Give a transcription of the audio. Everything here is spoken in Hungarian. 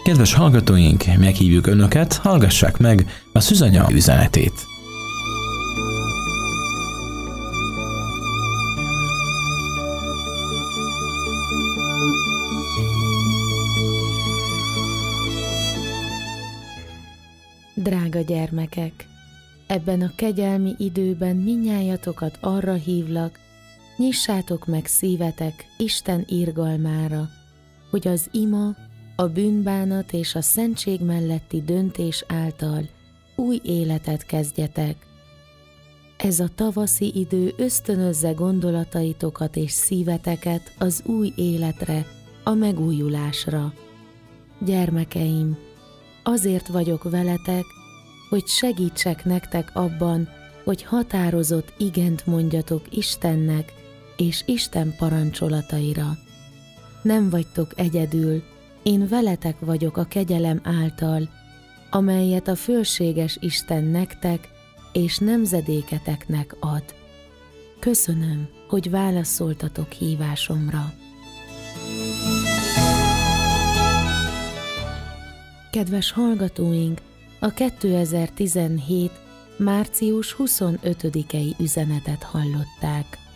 Kedves hallgatóink, meghívjuk Önöket, hallgassák meg a Szűzanya üzenetét. Drága gyermekek! Ebben a kegyelmi időben mindnyájatokat arra hívlak, nyissátok meg szívetek Isten irgalmára, hogy az ima, a bűnbánat és a szentség melletti döntés által új életet kezdjetek. Ez a tavaszi idő ösztönözze gondolataitokat és szíveteket az új életre, a megújulásra. Gyermekeim, azért vagyok veletek, hogy segítsek nektek abban, hogy határozott igent mondjatok Istennek és Isten parancsolataira. Nem vagytok egyedül, én veletek vagyok a kegyelem által, amelyet a fölséges Isten nektek és nemzedéketeknek ad. Köszönöm, hogy válaszoltatok hívásomra. Kedves hallgatóink, a 2017. március 25-i üzenetet hallották.